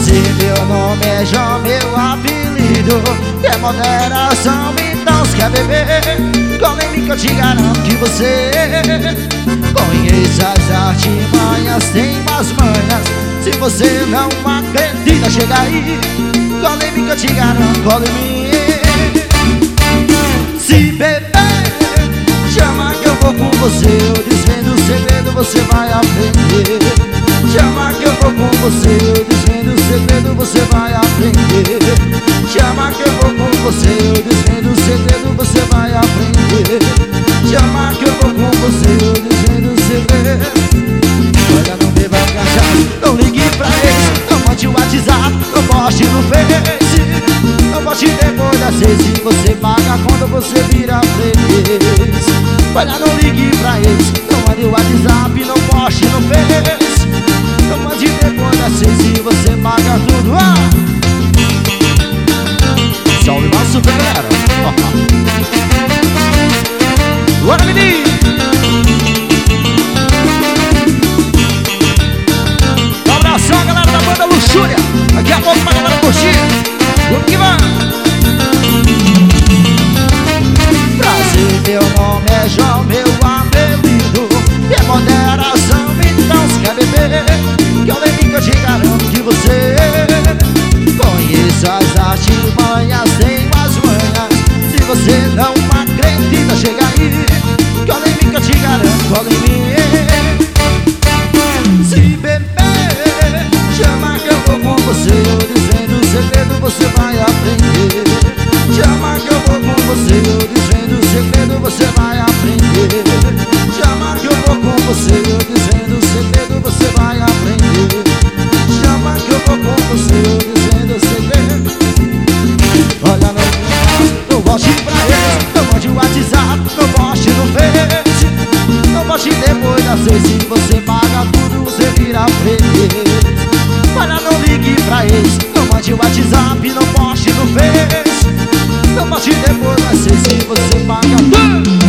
Prazer, meu nome é João, meu apelido é moderação, então se quer beber, cola em mim que eu te garanto que você conhece as artimanhas, tem umas manhas. Se você não acredita, chega aí, cola em mim que eu te garanto, cola em mim. Se beber, chama que eu vou com você, eu desvendo o segredo, você vai aprender. Chama que eu vou com você, eu desvendo o segredo, você vai aprender. Chama que eu vou com você, eu desvendo o segredo, você vai aprender. Chama que eu vou com você, eu desvendo o segredo. Olha, não beba cachaça, não ligue pra eles, não mande o WhatsApp, não poste no Face, não poste depois das 6 e você paga quando você vira freguês. Olha, não ligue pra eles, não mande o WhatsApp, não poste no Face, não mande depois das 6 e você paga tudo. Salve nosso bem, galera. Bora, menino! Um abração, galera da banda Luxúria. Daqui a pouco pra galera curtir. Vamos que vai! Prazer, meu nome é João, meu apelido é moderação, então se quer beber, que eu lembro que eu te garanto que você conheça as artimanhas, tem umas manhas. Se você não acredita, chega aí, que eu lembro que eu te garanto, cola em mim. Se beber, chama que eu vou com você, eu dizendo o segredo, você vai aprender. Chama que eu vou com você, eu dizendo o segredo, você vai aprender. Chama que eu vou com você, eu dizendo o segredo, você vai aprender. Chama que eu vou com você, eu dizendo o segredo. Olha, não poste pra eles, não mande o WhatsApp, não poste no Face, não poste depois das 6 e você paga tudo, você vira freguês. Olha, não ligue pra eles, não mande o WhatsApp, não poste no Face, não poste depois das 6 e você paga tudo.